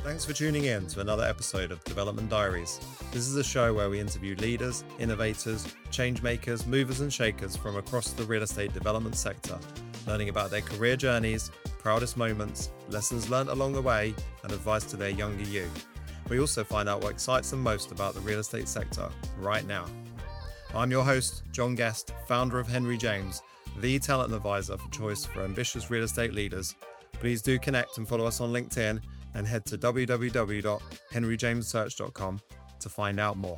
Thanks for tuning in to another episode of Development Diaries. This is a show where we interview leaders, innovators, change makers, movers and shakers from across the real estate development sector, learning about their career journeys, proudest moments, lessons learned along the way, and advice to their younger you. We also find out what excites them most about the real estate sector right now. I'm your host, John Guest, founder of Henry James, the talent advisor for choice for ambitious real estate leaders. Please do connect and follow us on LinkedIn and head to www.henryjamessearch.com to find out more.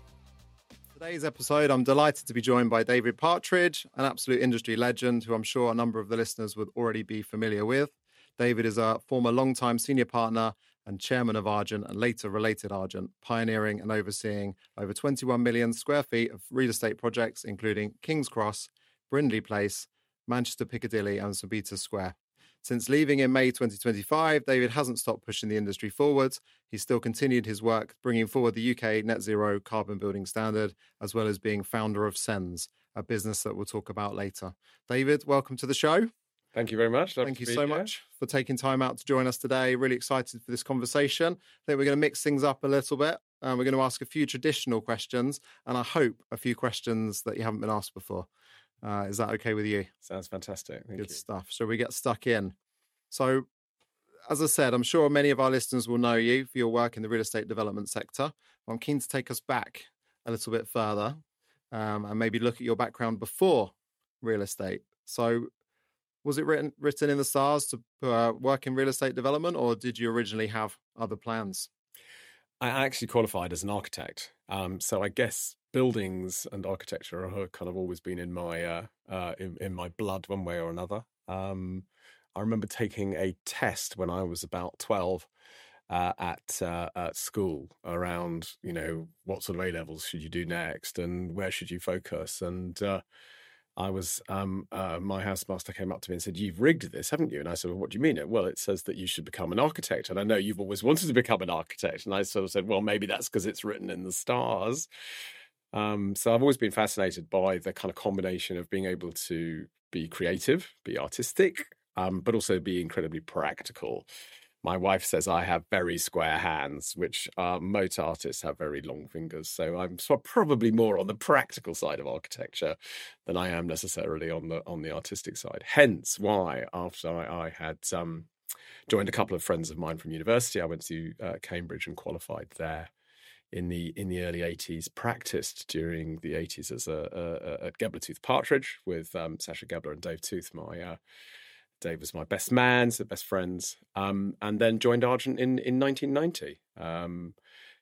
Today's episode, I'm delighted to be joined by David Partridge, an absolute industry legend who I'm sure a number of the listeners would already be familiar with. David is a former long-time senior partner and chairman of Argent and later related Argent, pioneering and overseeing over 21 million square feet of real estate projects, including King's Cross, Brindley Place, Manchester Piccadilly and St Peter's Square. Since leaving in May 2025, David hasn't stopped pushing the industry forwards. He's still continued his work, bringing forward the UK net zero carbon building standard, as well as being founder of Sens, a business that we'll talk about later. David, welcome to the show. Thank you very much. Thank you so much for taking time out to join us today. Really excited for this conversation. I think we're going to mix things up a little bit. We're going to ask a few traditional questions, and I hope a few questions that you haven't been asked before. Is that okay with you? Sounds fantastic. Thank Good you. stuff. So we get stuck in. So, as I said, I'm sure many of our listeners will know you for your work in the real estate development sector. I'm keen to take us back a little bit further and maybe look at your background before real estate. So, was it written in the stars to work in real estate development, or did you originally have other plans? I actually qualified as an architect. So I guess buildings and architecture have kind of always been in my blood one way or another. I remember taking a test when I was about 12 at school around, what sort of A-levels should you do next and where should you focus? And I was, my housemaster came up to me and said, "You've rigged this, haven't you?" And I said, "Well, what do you mean?" "Well, it says that you should become an architect. And I know you've always wanted to become an architect." And I sort of said, "Well, maybe that's because it's written in the stars." So I've always been fascinated by the kind of combination of being able to be creative, be artistic, but also be incredibly practical. My wife says I have very square hands, which most artists have very long fingers. So I'm probably more on the practical side of architecture than I am necessarily on the artistic side. Hence why after I had joined a couple of friends of mine from university, I went to Cambridge and qualified there in the early 80s, practiced during the 80s as at Gebler Tooth Partridge with Sasha Gebler and Dave Tooth, Dave was my best man, so best friends, and then joined Argent in 1990. And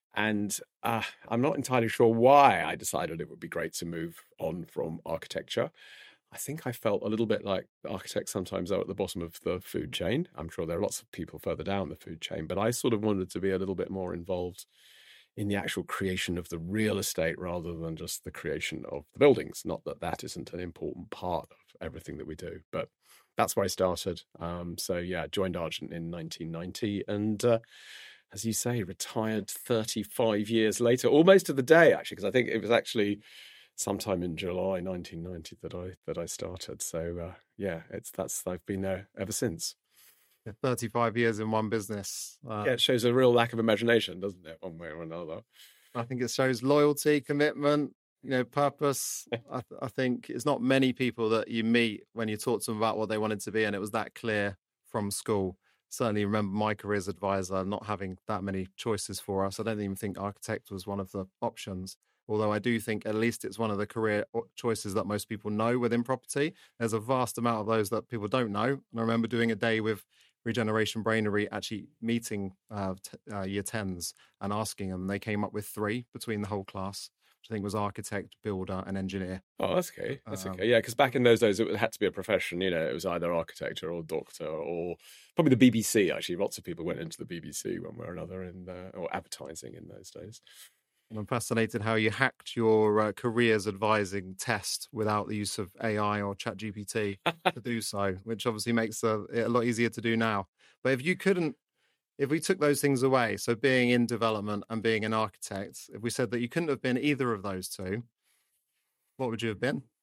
I'm not entirely sure why I decided it would be great to move on from architecture. I think I felt a little bit like architects sometimes are at the bottom of the food chain. I'm sure there are lots of people further down the food chain, but I sort of wanted to be a little bit more involved in the actual creation of the real estate rather than just the creation of the buildings. Not that that isn't an important part of everything that we do, but that's where I started. Joined Argent in 1990 and, as you say, retired 35 years later, almost to the day, actually, because I think it was actually sometime in July 1990 that I started. So, I've been there ever since. 35 years in one business. It shows a real lack of imagination, doesn't it, one way or another? I think it shows loyalty, commitment, purpose. I think it's not many people that you meet when you talk to them about what they wanted to be, and it was that clear from school. Certainly remember my careers advisor not having that many choices for us. I don't even think architect was one of the options, although I do think at least it's one of the career choices that most people know within property. There's a vast amount of those that people don't know. And I remember doing a day with Regeneration Brainery, actually meeting year 10s and asking them. They came up with 3 between the whole class, which I think was architect, builder and engineer. Oh, that's okay. That's okay. Yeah, because back in those days, it had to be a profession. It was either architecture or doctor or probably the BBC, actually. Lots of people went into the BBC one way or another, or advertising in those days. And I'm fascinated how you hacked your careers advising test without the use of AI or ChatGPT to do so, which obviously makes it a lot easier to do now. But if we took those things away, so being in development and being an architect, if we said that you couldn't have been either of those two, what would you have been?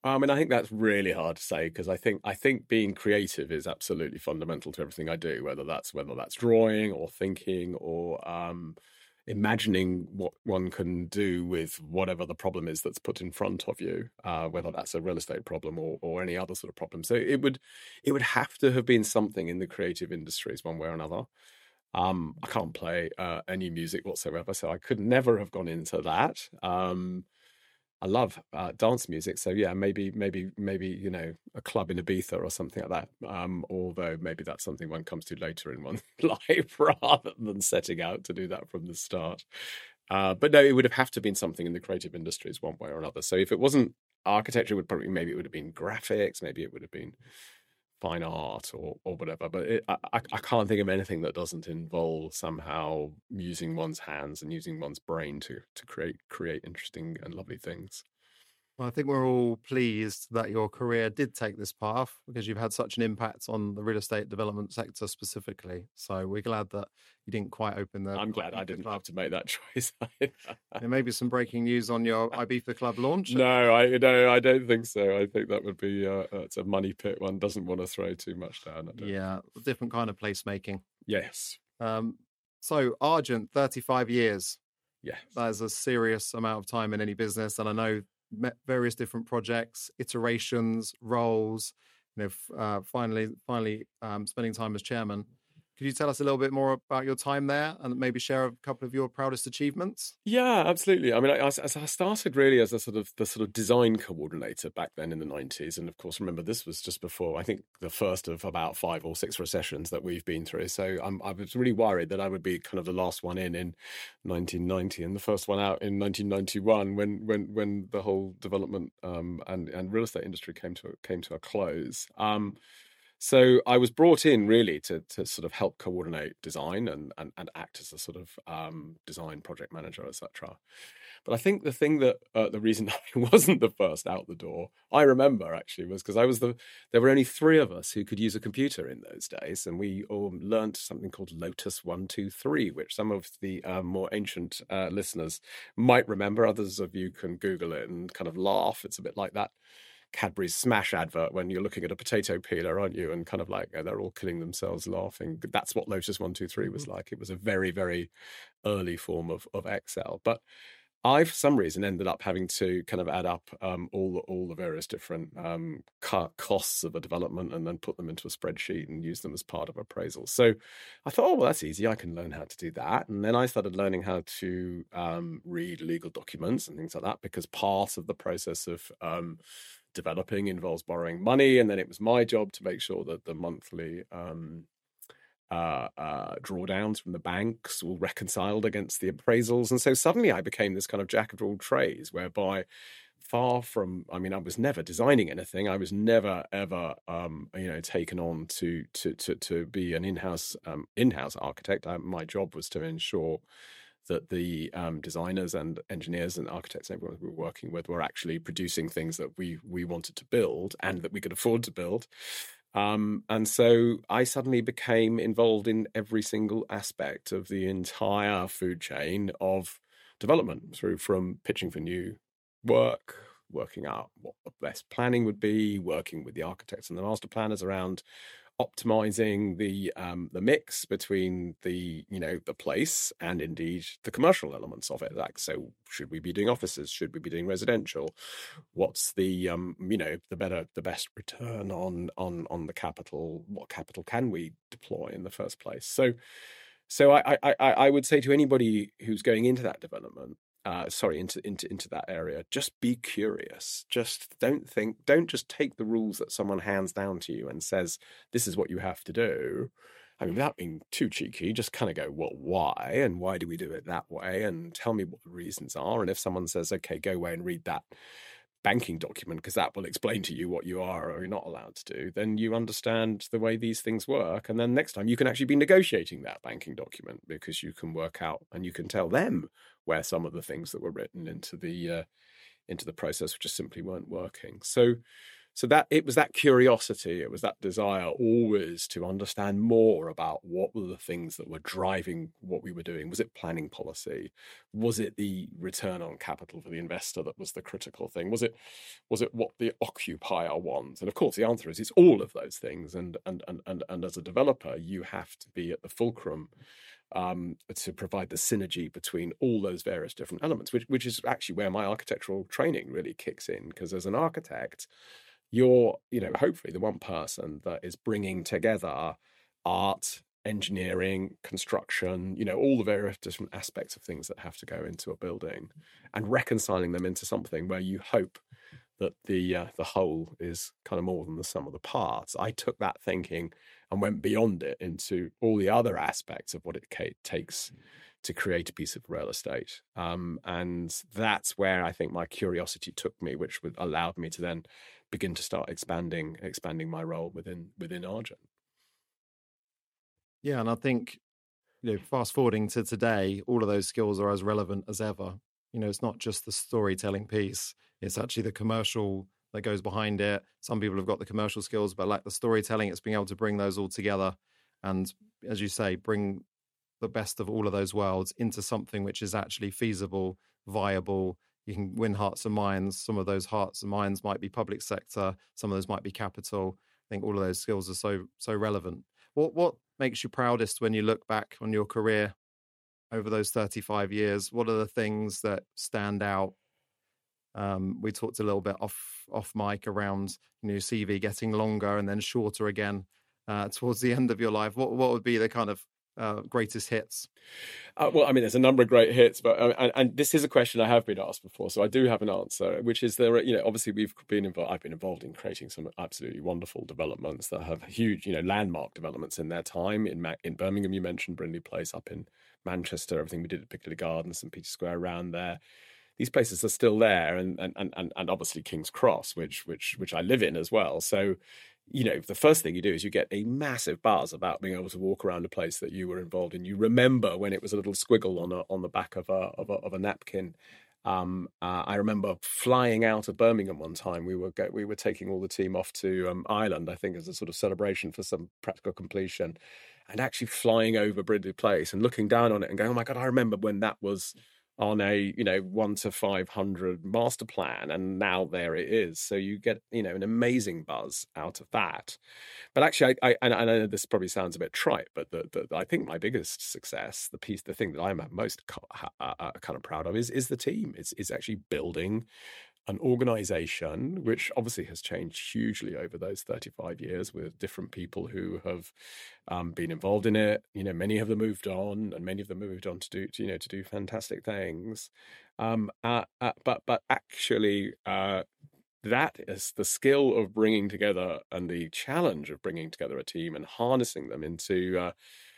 I mean, I think that's really hard to say because I think being creative is absolutely fundamental to everything I do, whether that's drawing or thinking or imagining what one can do with whatever the problem is that's put in front of you, whether that's a real estate problem or any other sort of problem. So it would have to have been something in the creative industries one way or another. I can't play any music whatsoever, so I could never have gone into that. I love dance music, so yeah, maybe a club in Ibiza or something like that. Although maybe that's something one comes to later in one's life rather than setting out to do that from the start. But no, it would have to been something in the creative industries one way or another. So if it wasn't architecture, maybe it would have been graphics, maybe it would have been fine art or whatever. But I can't think of anything that doesn't involve somehow using one's hands and using one's brain to create interesting and lovely things. Well, I think we're all pleased that your career did take this path because you've had such an impact on the real estate development sector specifically. So we're glad that you didn't quite open the. I'm glad I didn't have to make that choice. There may be some breaking news on your Ibiza Club launch. No, I don't think so. I think that would be it's a money pit. One doesn't want to throw too much down. Yeah, different kind of placemaking. Yes. So Argent, 35 years. Yes. That is a serious amount of time in any business, and I know various different projects, iterations, roles. Finally, spending time as chairman. Could you tell us a little bit more about your time there and maybe share a couple of your proudest achievements? Yeah, absolutely. I mean, I started really as the sort of design coordinator back then in the 90s. And of course, remember, this was just before, I think, the first of about 5 or 6 recessions that we've been through. So I was really worried that I would be kind of the last one in 1990 and the first one out in 1991 when the whole development and real estate industry came to a close. So I was brought in really to sort of help coordinate design and act as a sort of design project manager, etc. But I think the reason I wasn't the first out the door, I remember actually, was because there were only 3 of us who could use a computer in those days, and we all learnt something called Lotus 1-2-3, which some of the more ancient listeners might remember. Others of you can Google it and kind of laugh. It's a bit like that Cadbury's Smash advert when you're looking at a potato peeler, aren't you? And kind of like they're all killing themselves laughing. That's what Lotus 1-2-3 was like. It was a very, very early form of Excel. But I, for some reason, ended up having to kind of add up all the various different costs of a development and then put them into a spreadsheet and use them as part of appraisal. So I thought, oh, well, that's easy. I can learn how to do that. And then I started learning how to read legal documents and things like that, because part of the process of developing involves borrowing money, and then it was my job to make sure that the monthly drawdowns from the banks all reconciled against the appraisals. And so suddenly I became this kind of jack of all trades, whereby I was never designing anything. I was never ever taken on to be an in-house architect. My job was to ensure that the designers and engineers and architects and everyone we were working with were actually producing things that we wanted to build and that we could afford to build. And so I suddenly became involved in every single aspect of the entire food chain of development, from pitching for new work, working out what the best planning would be, working with the architects and the master planners around optimizing the mix between the place and indeed the commercial elements of it. Like, so should we be doing offices? Should we be doing residential? What's the the best return on the capital? What capital can we deploy in the first place? So I would say to anybody who's going into that development, into that area, just be curious. Just don't just take the rules that someone hands down to you and says, this is what you have to do. I mean, without being too cheeky, just kind of go, well, why? And why do we do it that way? And tell me what the reasons are. And if someone says, okay, go away and read that banking document, because that will explain to you what you are or you're not allowed to do, then you understand the way these things work. And then next time you can actually be negotiating that banking document, because you can work out and you can tell them where some of the things that were written into the process just simply weren't working. So So that it was that curiosity, it was that desire always to understand more about what were the things that were driving what we were doing. Was it planning policy? Was it the return on capital for the investor that was the critical thing? Was it what the occupier wants? And of course, the answer is it's all of those things. And as a developer, you have to be at the fulcrum to provide the synergy between all those various different elements, which is actually where my architectural training really kicks in. Because as an architect, you're, hopefully the one person that is bringing together art, engineering, construction, all the various different aspects of things that have to go into a building and reconciling them into something where you hope that the whole is kind of more than the sum of the parts. I took that thinking and went beyond it into all the other aspects of what it takes to create a piece of real estate. And that's where I think my curiosity took me, which allowed me to then begin to start expanding my role within Argent. Yeah, and I think, fast forwarding to today, all of those skills are as relevant as ever. It's not just the storytelling piece, it's actually the commercial that goes behind it. Some people have got the commercial skills, but like the storytelling, it's being able to bring those all together and, as you say, bring the best of all of those worlds into something which is actually feasible, viable. You can win hearts and minds. Some of those hearts and minds might be public sector. Some of those might be capital. I think all of those skills are so relevant. What makes you proudest when you look back on your career over those 35 years? What are the things that stand out? We talked a little bit off mic around CV getting longer and then shorter again towards the end of your life. What would be the kind of greatest hits? Well, I mean, there's a number of great hits, but and this is a question I have been asked before, so I do have an answer, which is obviously I've been involved in creating some absolutely wonderful developments that have huge, landmark developments in their time. In Birmingham, you mentioned Brindley Place, up in Manchester, everything we did at Piccadilly Gardens, St. Peter's Square around there. These places are still there, and obviously King's Cross, which I live in as well. So, the first thing you do is you get a massive buzz about being able to walk around a place that you were involved in. You remember when it was a little squiggle on the back of a napkin. I remember flying out of Birmingham one time. We were taking all the team off to Ireland, I think, as a sort of celebration for some practical completion, and actually flying over Brindley Place and looking down on it and going, "Oh my God, I remember when that was on a 1 to 500 master plan, and now there it is." So you get an amazing buzz out of that. But actually, I know this probably sounds a bit trite, but I think my biggest success, the thing that I'm most kind of proud of is the team. It's actually building an organization which obviously has changed hugely over those 35 years with different people who have been involved in it. Many of them moved on, and many of them moved on to do fantastic things. But actually, that is the skill of bringing together and the challenge of bringing together a team and harnessing them into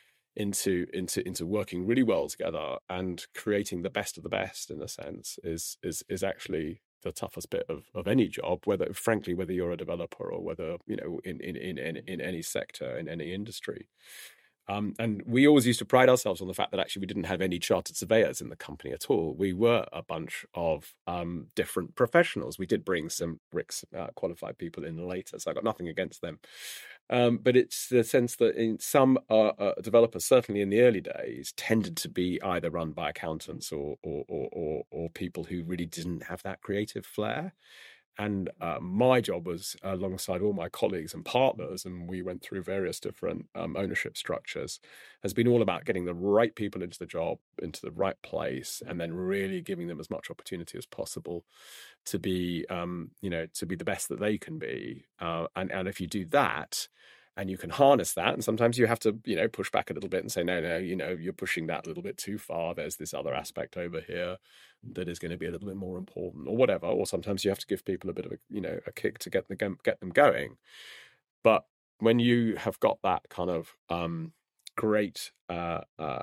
working really well together and creating the best of the best, in a sense, is actually the toughest bit of any job, whether you're a developer or whether in any sector, in any industry. And we always used to pride ourselves on the fact that actually we didn't have any chartered surveyors in the company at all. We were a bunch of different professionals. We did bring some RICS qualified people in later, so I got nothing against them. But it's the sense that in some developers, certainly in the early days, tended to be either run by accountants or people who really didn't have that creative flair. And my job was, alongside all my colleagues and partners, and we went through various different ownership structures, has been all about getting the right people into the job, into the right place, and then really giving them as much opportunity as possible to be, to be the best that they can be. And if you do that, and you can harness that, and sometimes you have to, push back a little bit and say, no, you're pushing that a little bit too far. There's this other aspect over here that is going to be a little bit more important, or whatever. Or sometimes you have to give people a bit of a kick to get them going. But when you have got that kind of great kind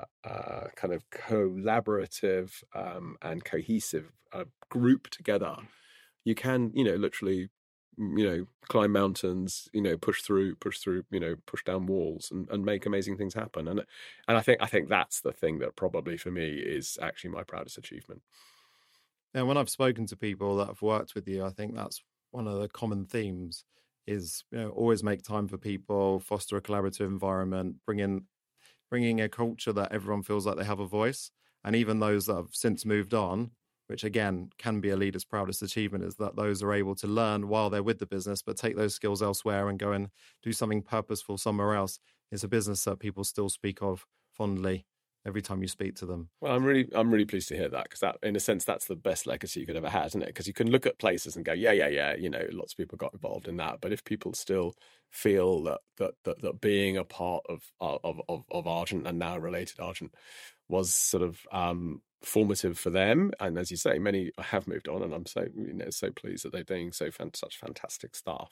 of collaborative and cohesive group together, you can literally climb mountains, push down walls and make amazing things happen. And I think that's the thing that probably for me is actually my proudest achievement. And when I've spoken to people that have worked with you, I think that's one of the common themes is, always make time for people, foster a collaborative environment, bringing a culture that everyone feels like they have a voice. And even those that have since moved on, which again can be a leader's proudest achievement, is that those are able to learn while they're with the business, but take those skills elsewhere and go and do something purposeful somewhere else. It's a business that people still speak of fondly every time you speak to them. Well, I'm really pleased to hear that, because that, in a sense, that's the best legacy you could ever have, isn't it? Because you can look at places and go, yeah, lots of people got involved in that. But if people still feel that being a part of Argent, and now related Argent, was sort of formative for them, and as you say, many have moved on, and I'm so pleased that they're doing such fantastic stuff.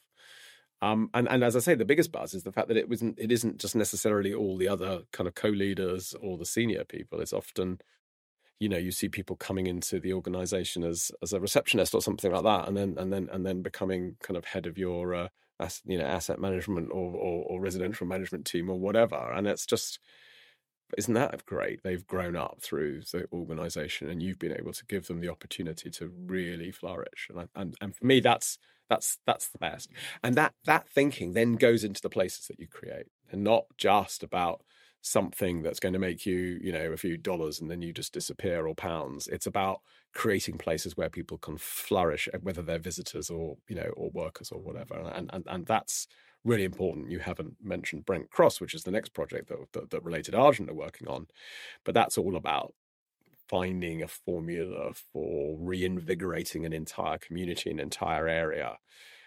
And as I say, the biggest buzz is the fact that it isn't just necessarily all the other kind of co-leaders or the senior people. It's often, you see people coming into the organization as a receptionist or something like that, and then becoming kind of head of your asset management or residential management team or whatever. And it's just, isn't that great? They've grown up through the organization, and you've been able to give them the opportunity to really flourish. And for me, that's the best. And that thinking then goes into the places that you create, and not just about something that's going to make you, a few dollars and then you just disappear, or pounds. It's about creating places where people can flourish, whether they're visitors or, or workers or whatever. And that's really important. You haven't mentioned Brent Cross, which is the next project that Related Argent are working on, but that's all about finding a formula for reinvigorating an entire community, an entire area,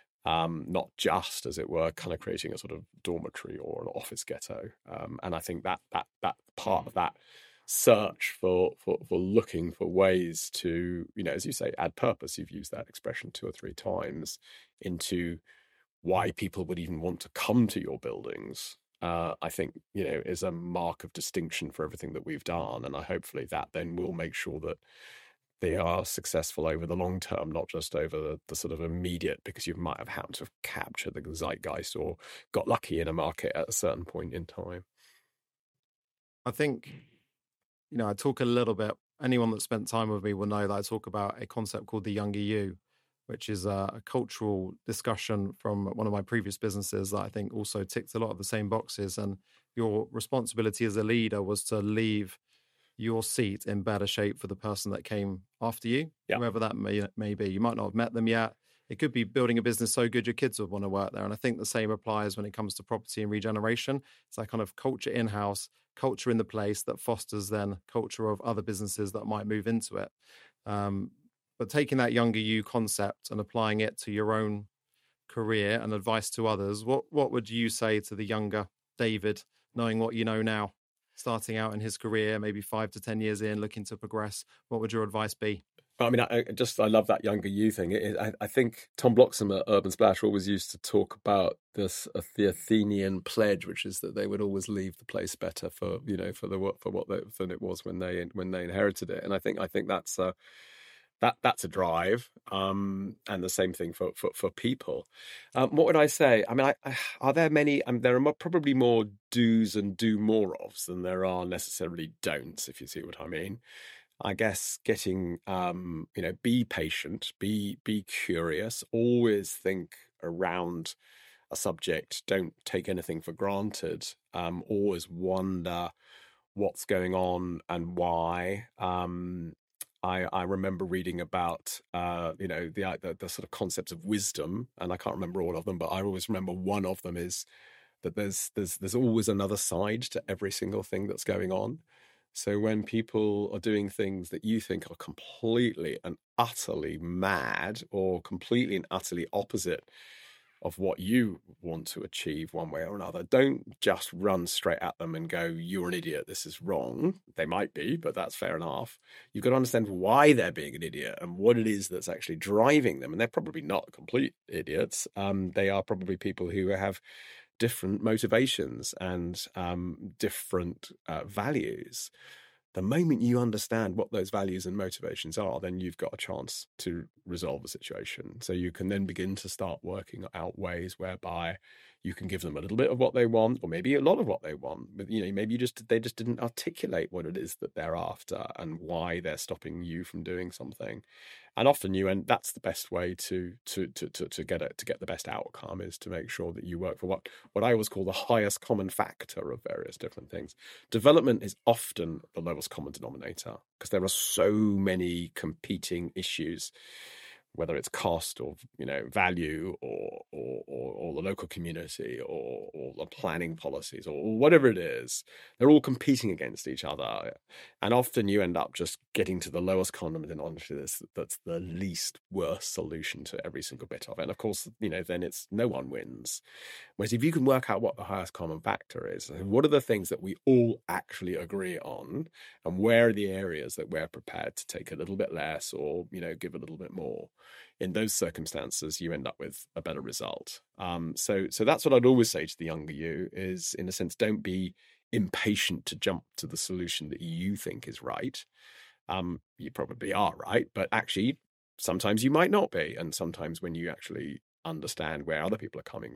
not just, as it were, kind of creating a sort of dormitory or an office ghetto. And I think that part of that search for looking for ways to, as you say, add purpose, you've used that expression 2 or 3 times, into why people would even want to come to your buildings, I think, is a mark of distinction for everything that we've done. And hopefully that then will make sure that they are successful over the long term, not just over the sort of immediate, because you might have happened to capture the zeitgeist or got lucky in a market at a certain point in time. I think, I talk a little bit, anyone that spent time with me will know that I talk about a concept called the younger you, which is a cultural discussion from one of my previous businesses that I think also ticked a lot of the same boxes. And your responsibility as a leader was to leave your seat in better shape for the person that came after you, whoever that may be. You might not have met them yet. It could be building a business so good your kids would want to work there. And I think the same applies when it comes to property and regeneration. It's that kind of culture in-house, culture in the place that fosters then culture of other businesses that might move into it. But taking that younger you concept and applying it to your own career and advice to others, what would you say to the younger David, knowing what you know now, starting out in his career, maybe 5 to 10 years in, looking to progress? What would your advice be? I mean, I love that younger you thing. I think Tom Bloxham at Urban Splash always used to talk about this, the Athenian pledge, which is that they would always leave the place better than it was when they inherited it. And I think that's that's a drive, and the same thing for people. What would I say? I mean, are there many? There are probably more do's and do more ofs than there are necessarily don'ts, if you see what I mean. I guess getting, be patient, be curious, always think around a subject. Don't take anything for granted. Always wonder what's going on and why. I remember reading about, the sort of concepts of wisdom, and I can't remember all of them, but I always remember one of them is that there's always another side to every single thing that's going on. So when people are doing things that you think are completely and utterly mad or completely and utterly opposite of what you want to achieve one way or another, don't just run straight at them and go, you're an idiot, this is wrong. They might be, but that's fair enough. You've got to understand why they're being an idiot and what it is that's actually driving them. And they're probably not complete idiots. They are probably people who have different motivations and different values. The moment you understand what those values and motivations are, then you've got a chance to resolve the situation. So you can then begin to start working out ways whereby You can give them a little bit of what they want, or maybe a lot of what they want. But maybe they just didn't articulate what it is that they're after and why they're stopping you from doing something. And often that's the best way to get the best outcome, is to make sure that you work for what I always call the highest common factor of various different things. Development is often the lowest common denominator because there are so many competing issues, whether it's cost or value or the local community or the planning policies or whatever it is. They're all competing against each other, and often you end up just getting to the lowest common denominator that's the least worst solution to every single bit of it. And of course, then it's no one wins. Whereas if you can work out what the highest common factor is, what are the things that we all actually agree on, and where are the areas that we're prepared to take a little bit less or give a little bit more, in those circumstances you end up with a better result. So that's what I'd always say to the younger you is, in a sense, don't be impatient to jump to the solution that you think is right. You probably are right, but actually sometimes you might not be. And sometimes when you actually understand where other people are coming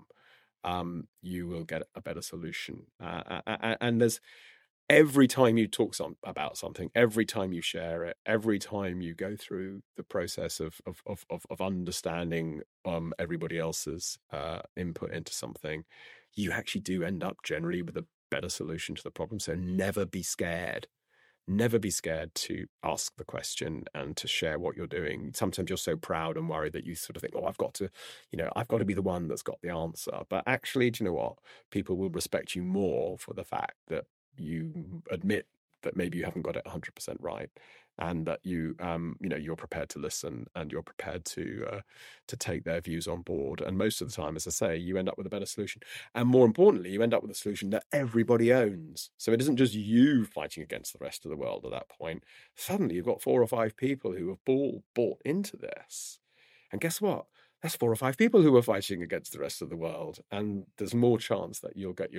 from, you will get a better solution. And there's, every time you talk about something, every time you share it, every time you go through the process of understanding everybody else's input into something, you actually do end up generally with a better solution to the problem. So never be scared. Never be scared to ask the question and to share what you're doing. Sometimes you're so proud and worried that you sort of think, I've got to be the one that's got the answer. But actually, do you know what? People will respect you more for the fact that you admit that maybe you haven't got it 100% right, and that you're prepared to listen and you're prepared to take their views on board. And most of the time, as I say, you end up with a better solution. And more importantly, you end up with a solution that everybody owns. So it isn't just you fighting against the rest of the world at that point. Suddenly you've got 4 or 5 people who have all bought into this. And guess what? That's 4 or 5 people who are fighting against the rest of the world. And there's more chance that you'll get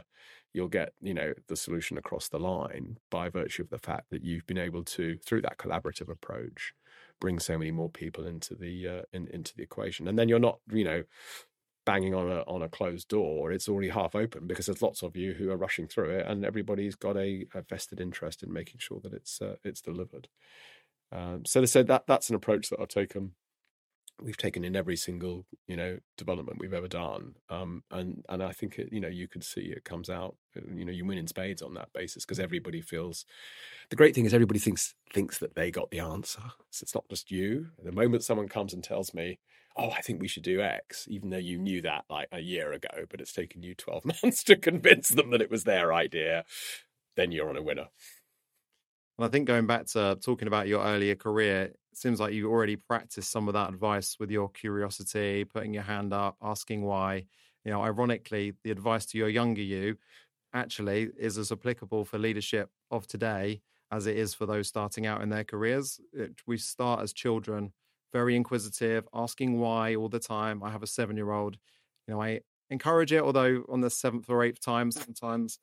the solution across the line by virtue of the fact that you've been able to, through that collaborative approach, bring so many more people into the equation. And then you're not banging on a closed door. It's already half open because there's lots of you who are rushing through it, and everybody's got a vested interest in making sure that it's delivered. So that's an approach that we've taken in every single development we've ever done, and I think you could see it comes out. You win in spades on that basis because everybody feels. The great thing is everybody thinks that they got the answer. So it's not just you. The moment someone comes and tells me, "Oh, I think we should do X," even though you knew that like a year ago, but it's taken you 12 months to convince them that it was their idea, then you're on a winner. And I think going back to talking about your earlier career, it seems like you already practiced some of that advice with your curiosity, putting your hand up, asking why. Ironically, the advice to your younger you actually is as applicable for leadership of today as it is for those starting out in their careers. We start as children, very inquisitive, asking why all the time. I have a 7-year-old. I encourage it, although on the 7th or 8th time, sometimes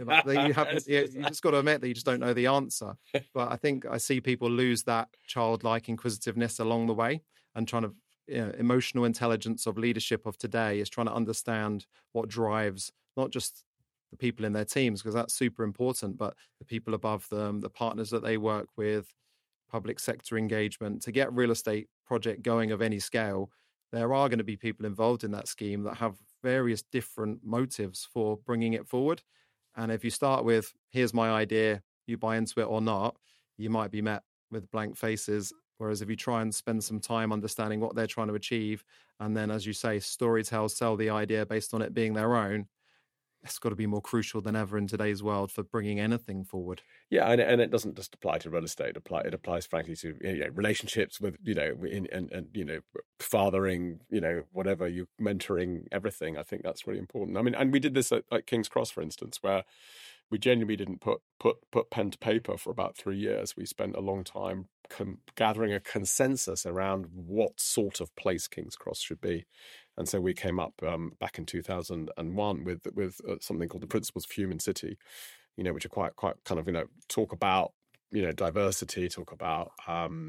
you just got to admit that you just don't know the answer. But I think I see people lose that childlike inquisitiveness along the way, and trying to emotional intelligence of leadership of today is trying to understand what drives not just the people in their teams, because that's super important, but the people above them, the partners that they work with, public sector engagement. To get real estate project going of any scale, there are going to be people involved in that scheme that have various different motives for bringing it forward. And if you start with, here's my idea, you buy into it or not, you might be met with blank faces. Whereas if you try and spend some time understanding what they're trying to achieve, and then, as you say, storytell, sell the idea based on it being their own, it's got to be more crucial than ever in today's world for bringing anything forward. Yeah, and it doesn't just apply to real estate. It applies, frankly, to relationships with and fathering, whatever, you mentoring, everything. I think that's really important. I mean, and we did this at King's Cross, for instance, where we genuinely didn't put pen to paper for about 3 years. We spent a long time gathering a consensus around what sort of place King's Cross should be. And so we came up back in 2001 with something called the Principles of Human City, which are quite kind of, talk about, diversity, talk about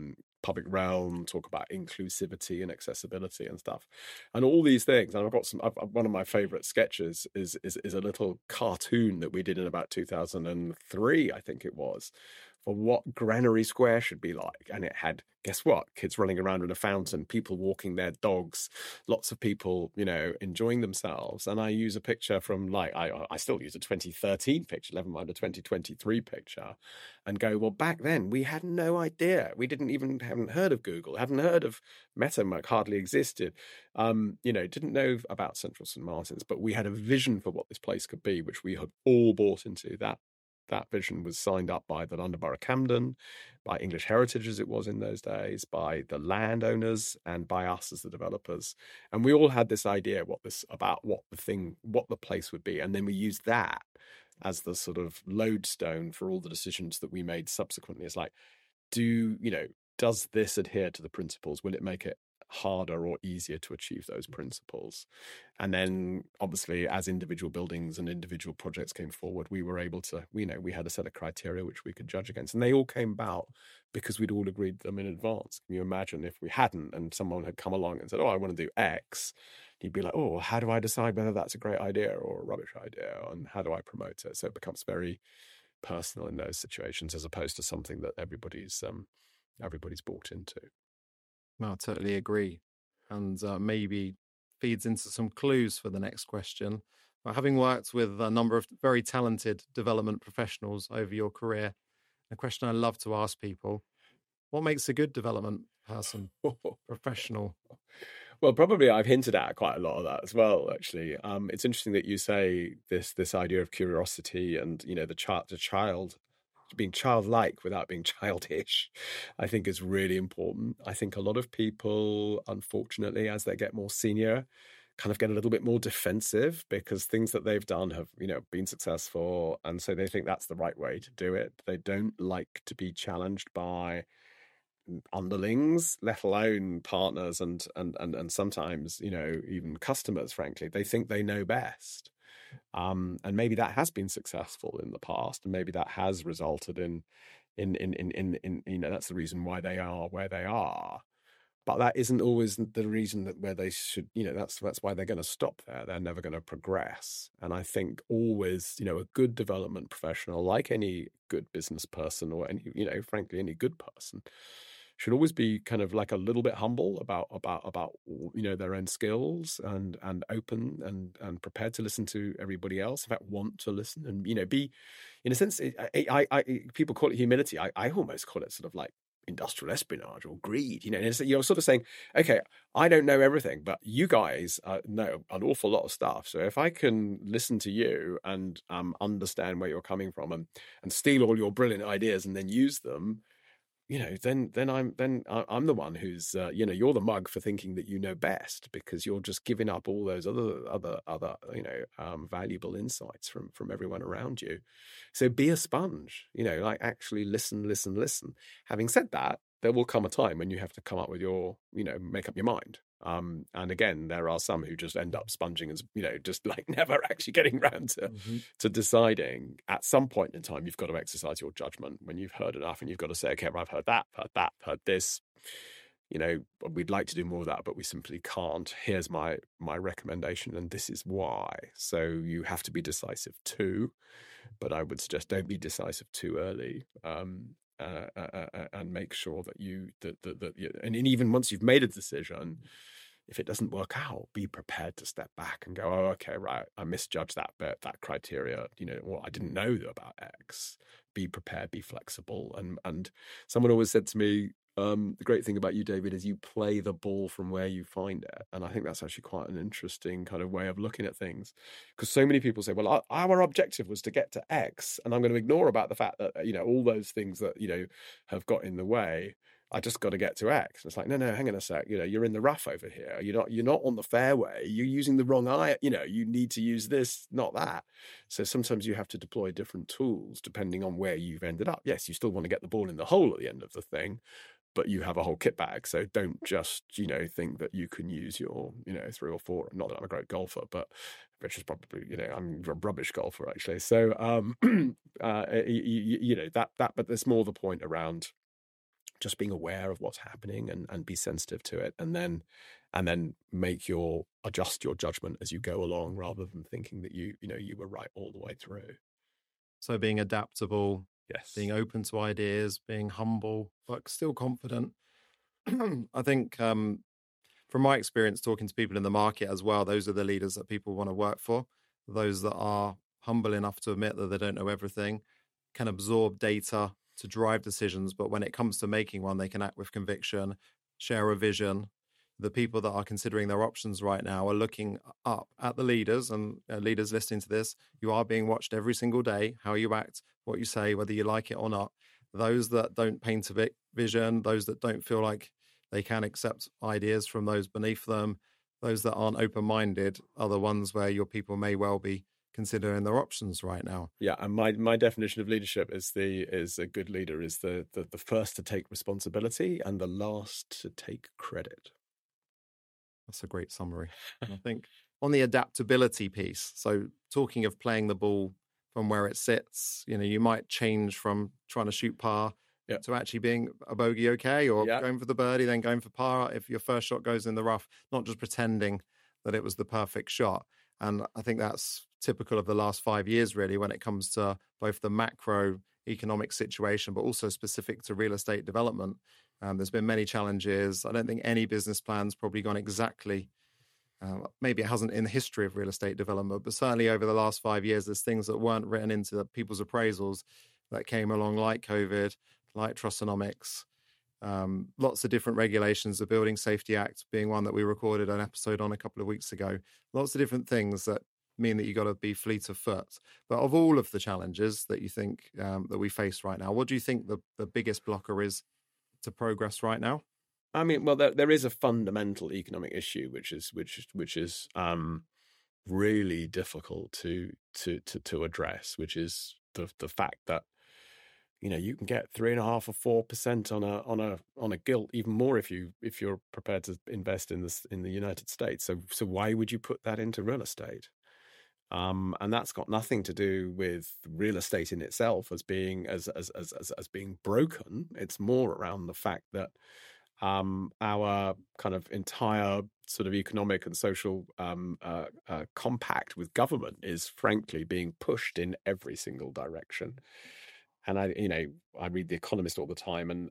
public realm, talk about inclusivity and accessibility and stuff, and all these things. And I've got one of my favorite sketches is a little cartoon that we did in about 2003, I think it was, for what Granary Square should be like. And it had, guess what? Kids running around in a fountain, people walking their dogs, lots of people, enjoying themselves. And I use a picture from I still use a 2013 picture, never mind a 2023 picture, and go, well, back then we had no idea. We hadn't heard of Google, hadn't heard of MetaMark, hardly existed. Didn't know about Central St. Martin's, but we had a vision for what this place could be, which we had all bought into. That vision was signed up by the London Borough of Camden, by English Heritage as it was in those days, by the landowners, and by us as the developers. And we all had this idea what the place would be. And then we used that as the sort of lodestone for all the decisions that we made subsequently. It's like, does this adhere to the principles? Will it make it harder or easier to achieve those principles? And then obviously as individual buildings and individual projects came forward, we were able to, we had a set of criteria which we could judge against, and they all came about because we'd all agreed them in advance. Can you imagine if we hadn't and someone had come along and said, oh, I want to do X, you'd be like, oh, how do I decide whether that's a great idea or a rubbish idea, and how do I promote it? So it becomes very personal in those situations, as opposed to something that everybody's bought into. No, I totally agree. And maybe feeds into some clues for the next question. But having worked with a number of very talented development professionals over your career, a question I love to ask people: what makes a good development person, professional? Well, probably I've hinted at quite a lot of that as well, actually. It's interesting that you say this idea of curiosity and, the child being childlike without being childish, I think is really important. I think a lot of people, unfortunately, as they get more senior, kind of get a little bit more defensive because things that they've done have, been successful. And so they think that's the right way to do it. They don't like to be challenged by underlings, let alone partners and sometimes, even customers, frankly. They think they know best. And maybe that has been successful in the past, and maybe that has resulted in that's the reason why they are where they are. But that isn't always the reason that where they should, that's why they're going to stop there. They're never going to progress. And I think always, a good development professional, like any good business person or any, frankly, any good person, should always be kind of like a little bit humble about their own skills and open and prepared to listen to everybody else. In fact, want to listen and be, in a sense, I people call it humility. I almost call it sort of like industrial espionage or greed. You're sort of saying, okay, I don't know everything, but you guys know an awful lot of stuff. So if I can listen to you and understand where you're coming from and steal all your brilliant ideas and then use them, then I'm the one who's you're the mug for thinking that you know best, because you're just giving up all those other valuable insights from everyone around you. So be a sponge, like actually listen. Having said that, there will come a time when you have to come up with your, make up your mind. And again, there are some who just end up sponging and, just like never actually getting around to deciding. At some point in time, you've got to exercise your judgment when you've heard enough, and you've got to say, okay, I've heard that, heard this. We'd like to do more of that, but we simply can't. Here's my recommendation, and this is why. So you have to be decisive too, but I would suggest don't be decisive too early. And make sure that and even once you've made a decision, if it doesn't work out, be prepared to step back and go, oh, okay, right, I misjudged that bit, that criteria, I didn't know about X. Be prepared, be flexible. And someone always said to me, the great thing about you, David, is you play the ball from where you find it. And I think that's actually quite an interesting kind of way of looking at things, because so many people say, well, our objective was to get to X, and I'm going to ignore about the fact that, all those things that, have got in the way. I just got to get to X. And it's like, no, hang on a sec. You're in the rough over here. You're not on the fairway. You're using the wrong eye. You need to use this, not that. So sometimes you have to deploy different tools depending on where you've ended up. Yes, you still want to get the ball in the hole at the end of the thing, but you have a whole kit bag. So don't just, think that you can use your, 3 or 4. Not that I'm a great golfer, but which is probably, I'm a rubbish golfer actually. So, but there's more the point around just being aware of what's happening and be sensitive to it, and then adjust your judgment as you go along, rather than thinking that you were right all the way through. So being adaptable, Yes. being open to ideas, being humble, but still confident. I think from my experience talking to people in the market as well, those are the leaders that people want to work for. Those that are humble enough to admit that they don't know everything, can absorb data to drive decisions, but when it comes to making one, they can act with conviction, share a vision. The people that are considering their options right now are looking up at the leaders, and leaders listening to this, you are being watched every single day, how you act, what you say, whether you like it or not. Those that don't paint a vision, those that don't feel like they can accept ideas from those beneath them, those that aren't open-minded are the ones where your people may well be considering their options right now. Yeah, and my definition of leadership is a good leader is the first to take responsibility and the last to take credit. That's a great summary. And I think on the adaptability piece, so talking of playing the ball from where it sits, you might change from trying to shoot par to actually being a bogey okay, or going for the birdie, then going for par if your first shot goes in the rough, not just pretending that it was the perfect shot. And I think that's typical of the last 5 years, really, when it comes to both the macro economic situation, but also specific to real estate development. There's been many challenges. I don't think any business plan's probably gone exactly, maybe it hasn't in the history of real estate development, but certainly over the last 5 years, there's things that weren't written into people's appraisals that came along, like COVID, like Trussonomics, lots of different regulations, the Building Safety Act being one that we recorded an episode on a couple of weeks ago. Lots of different things that mean that you got to be fleet of foot. But of all of the challenges that you think that we face right now, what do you think the biggest blocker is to progress right now? I mean, well, there is a fundamental economic issue which is really difficult to address, which is the fact that you can get 3.5 or 4% on a gilt, even more if you're prepared to invest in the United States. So why would you put that into real estate? And that's got nothing to do with real estate in itself as being being broken. It's more around the fact that our kind of entire sort of economic and social compact with government is frankly being pushed in every single direction. And I read The Economist all the time, and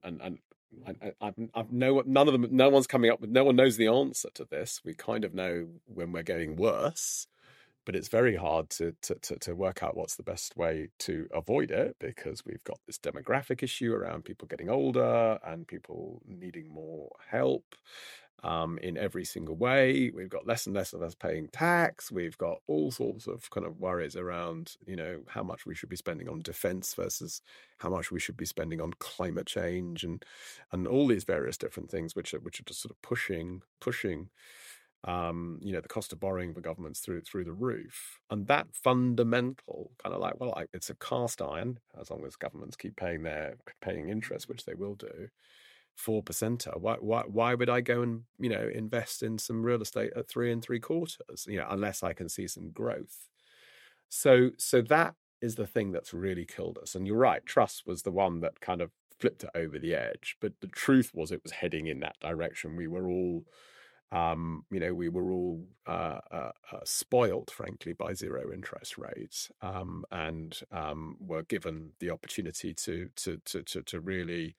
no one's coming up with, no one knows the answer to this. We kind of know when we're getting worse, but it's very hard to work out what's the best way to avoid it, because we've got this demographic issue around people getting older and people needing more help in every single way. We've got less and less of us paying tax. We've got all sorts of kind of worries around, how much we should be spending on defense versus how much we should be spending on climate change, and all these various different things which are just sort of pushing the cost of borrowing for governments through the roof. And that fundamental kind of it's a cast iron, as long as governments keep paying interest, which they will do, 4%er. Why would I go and invest in some real estate at 3 3/4? Unless I can see some growth. So that is the thing that's really killed us. And you're right, Truss was the one that kind of flipped it over the edge. But the truth was, it was heading in that direction. We were all spoiled, frankly, by zero interest rates, and were given the opportunity to really,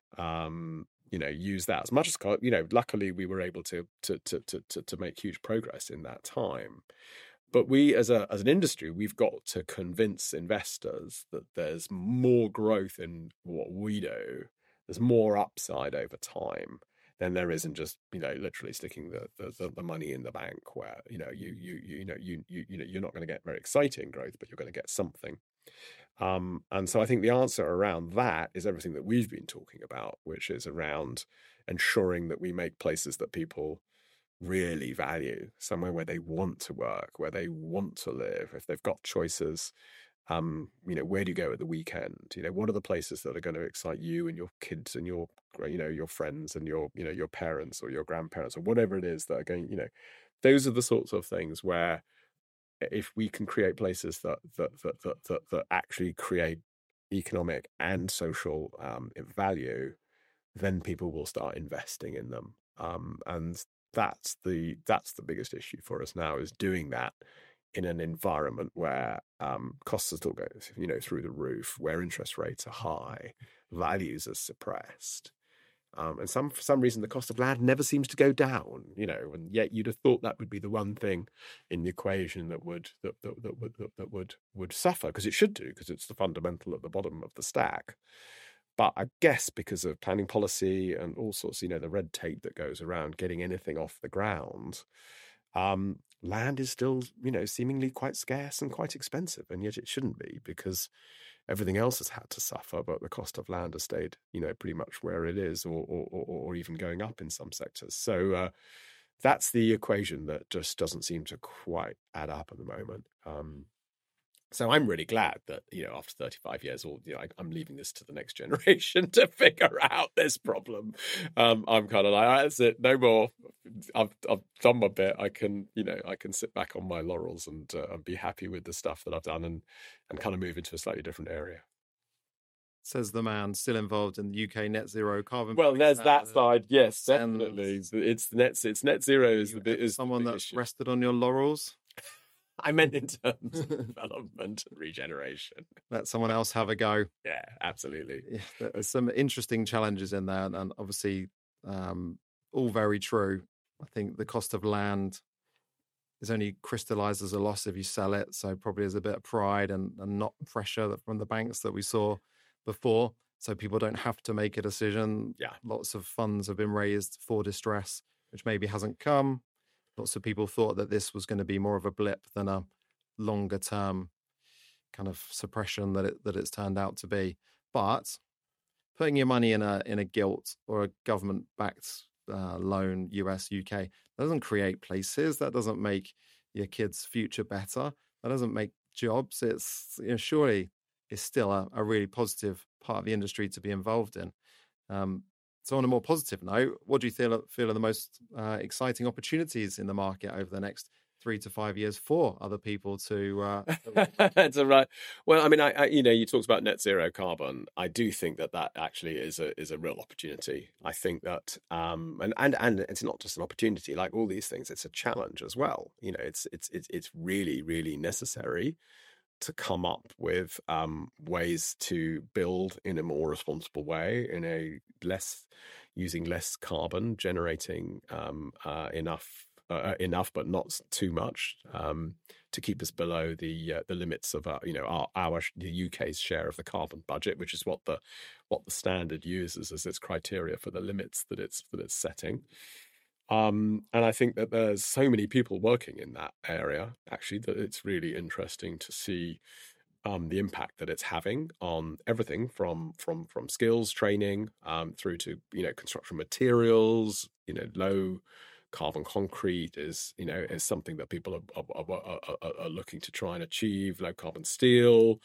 use that as much as luckily we were able to make huge progress in that time. But we, as an industry, we've got to convince investors that there's more growth in what we do. There's more upside over time than there isn't just literally sticking the money in the bank, where you're not going to get very exciting growth, but you're going to get something. And so I think the answer around that is everything that we've been talking about, which is around ensuring that we make places that people really value, somewhere where they want to work, where they want to live. If they've got choices, where do you go at the weekend? What are the places that are going to excite you and your kids and your friends and your parents or your grandparents or whatever it is that are going, those are the sorts of things where if we can create places that actually create economic and social value, then people will start investing in them. And that's the biggest issue for us now, is doing that in an environment where costs are still going, through the roof, where interest rates are high, values are suppressed. And for some reason, the cost of land never seems to go down, and yet you'd have thought that would be the one thing in the equation that would suffer, because it should do, because it's the fundamental at the bottom of the stack. But I guess because of planning policy and all sorts, the red tape that goes around getting anything off the ground, land is still, seemingly quite scarce and quite expensive, and yet it shouldn't be, because everything else has had to suffer, but the cost of land has stayed, pretty much where it is, or even going up in some sectors. So that's the equation that just doesn't seem to quite add up at the moment. So I'm really glad that, after 35 years, I'm leaving this to the next generation to figure out this problem. I'm kind of like, that's it, no more. I've done my bit. I can sit back on my laurels and be happy with the stuff that I've done, and kind of move into a slightly different area. Says the man still involved in the UK net zero carbon. Well, there's that side, yes, definitely. It's net zero is the bit. Is someone that's rested on your laurels? I meant in terms of development and regeneration. Let someone else have a go. Yeah, absolutely. Yeah, there's some interesting challenges in there, and obviously all very true. I think the cost of land is only crystallized as a loss if you sell it. So probably there's a bit of pride and not pressure from the banks that we saw before. So people don't have to make a decision. Yeah. Lots of funds have been raised for distress, which maybe hasn't come. Lots of people thought that this was going to be more of a blip than a longer term kind of suppression that it's turned out to be. But putting your money in a gilt or a government backed loan, US, UK, that doesn't create places. That doesn't make your kids' future better. That doesn't make jobs. It's surely it's still a really positive part of the industry to be involved in. So on a more positive note, what do you feel are the most exciting opportunities in the market over the next 3 to 5 years for other people to? That's right. Well, I mean, I you talked about net zero carbon. I do think that actually is a real opportunity. I think that, and it's not just an opportunity. Like all these things, it's a challenge as well. It's really, really necessary to come up with ways to build in a more responsible way, using less carbon, generating enough but not too much to keep us below the limits of the UK's share of the carbon budget, which is what the standard uses as its criteria for the limits that it's setting. And I think that there's so many people working in that area, actually, that it's really interesting to see the impact that it's having on everything from skills training through to construction materials. Low carbon concrete is something that people are looking to try and achieve. Low carbon steel.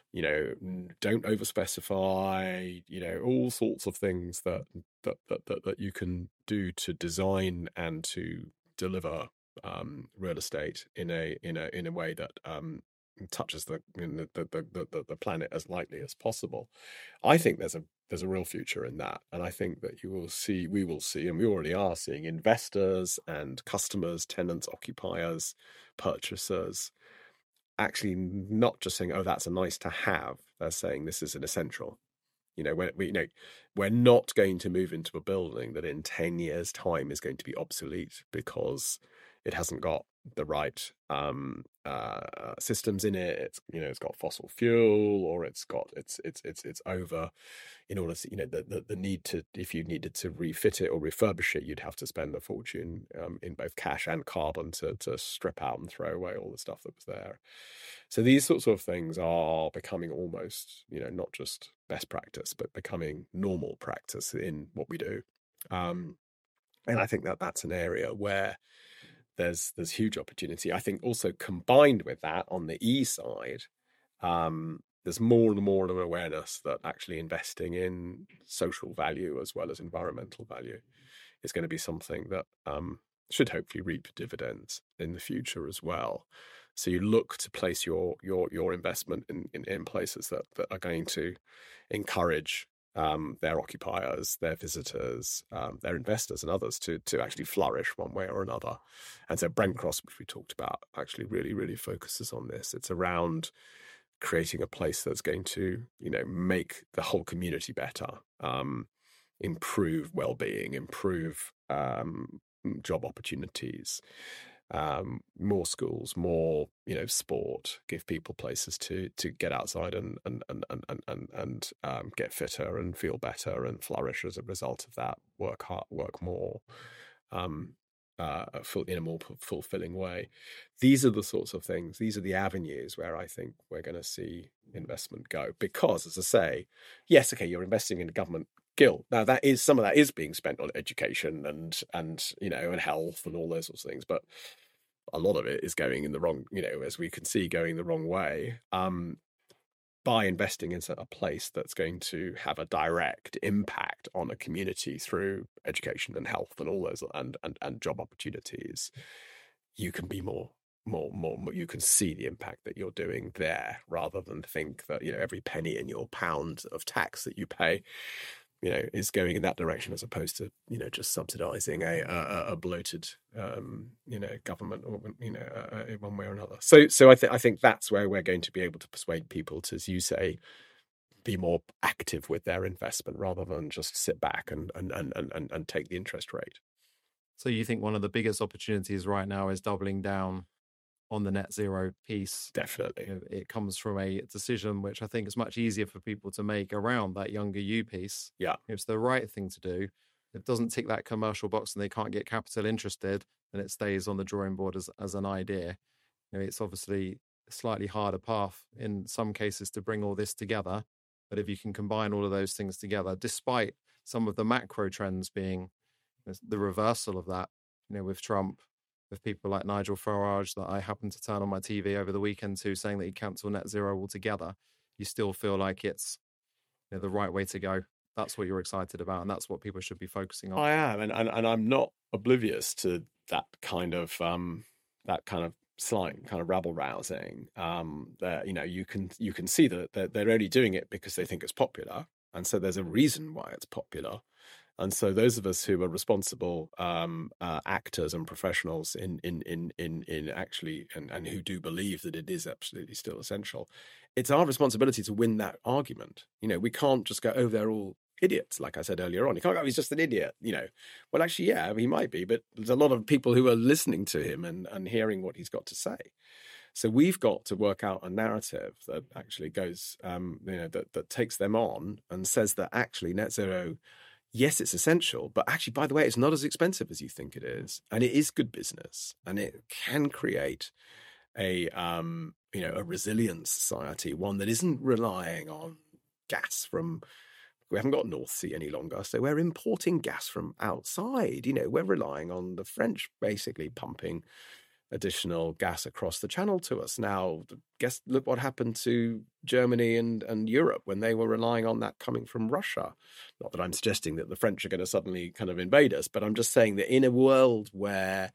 Don't overspecify, all sorts of things that you can do to design and to deliver real estate in a way that touches the planet as lightly as possible. I think there's a real future in that, and I think that we will see, and we already are seeing investors and customers, tenants, occupiers, purchasers actually not just saying, oh, that's a nice to have. They're saying this is an essential. We're not going to move into a building that in 10 years' time is going to be obsolete because it hasn't got the right systems in it. It's got fossil fuel, or it's over. In order to the need to, if you needed to refit it or refurbish it, you'd have to spend a fortune in both cash and carbon to strip out and throw away all the stuff that was there. So these sorts of things are becoming almost not just best practice, but becoming normal practice in what we do. And I think that that's an area where there's huge opportunity. I think also combined with that on the E side, there's more and more of an awareness that actually investing in social value as well as environmental value is going to be something that should hopefully reap dividends in the future as well. So you look to place your investment in places that are going to encourage their occupiers, their visitors, their investors and others to actually flourish one way or another. And so Brent Cross, which we talked about, actually really, really focuses on this. It's around creating a place that's going to, make the whole community better, improve well-being, improve job opportunities, more schools, more sport, give people places to get outside and get fitter and feel better and flourish as a result of that. Work hard, work more, in a more fulfilling way. These are the sorts of things. These are the avenues where I think we're going to see investment go. Because, as I say, yes, okay, you're investing in a government gilt. Now, that is some of that is being spent on education and health and all those sorts of things, but a lot of it is going in the wrong, as we can see, going the wrong way. By investing in a place that's going to have a direct impact on a community through education and health and all those and job opportunities, you can be more you can see the impact that you're doing there, rather than think that every penny in your pound of tax that you pay is going in that direction, as opposed to just subsidizing a bloated government, or in one way or another. So I think that's where we're going to be able to persuade people to, as you say, be more active with their investment rather than just sit back and take the interest rate. So you think one of the biggest opportunities right now is doubling down on the net zero piece? Definitely. It comes from a decision which I think is much easier for people to make around that younger you piece. Yeah. It's the right thing to do. If it doesn't tick that commercial box and they can't get capital interested, then it stays on the drawing board as an idea. It's obviously a slightly harder path in some cases to bring all this together. But if you can combine all of those things together, despite some of the macro trends being the reversal of that, with Trump, with people like Nigel Farage that I happened to turn on my TV over the weekend to, saying that he'd cancel net zero altogether, you still feel like it's the right way to go. That's what you're excited about, and that's what people should be focusing on. I am, and I'm not oblivious to that kind of slight kind of rabble rousing. That you can see that they're only doing it because they think it's popular, and so there's a reason why it's popular. And so those of us who are responsible actors and professionals in actually and who do believe that it is absolutely still essential, it's our responsibility to win that argument. We can't just go, oh, they're all idiots, like I said earlier on. You can't go, he's just an idiot. Well, actually, yeah, he might be, but there's a lot of people who are listening to him and hearing what he's got to say. So we've got to work out a narrative that actually goes, that takes them on and says that actually net zero, yes, it's essential, but actually, by the way, it's not as expensive as you think it is. And it is good business, and it can create a resilient society, one that isn't relying on gas from, we haven't got North Sea any longer, so we're importing gas from outside. We're relying on the French basically pumping additional gas across the channel to us. Now, look what happened to Germany and Europe when they were relying on that coming from Russia. Not that I'm suggesting that the French are going to suddenly kind of invade us, but I'm just saying that in a world where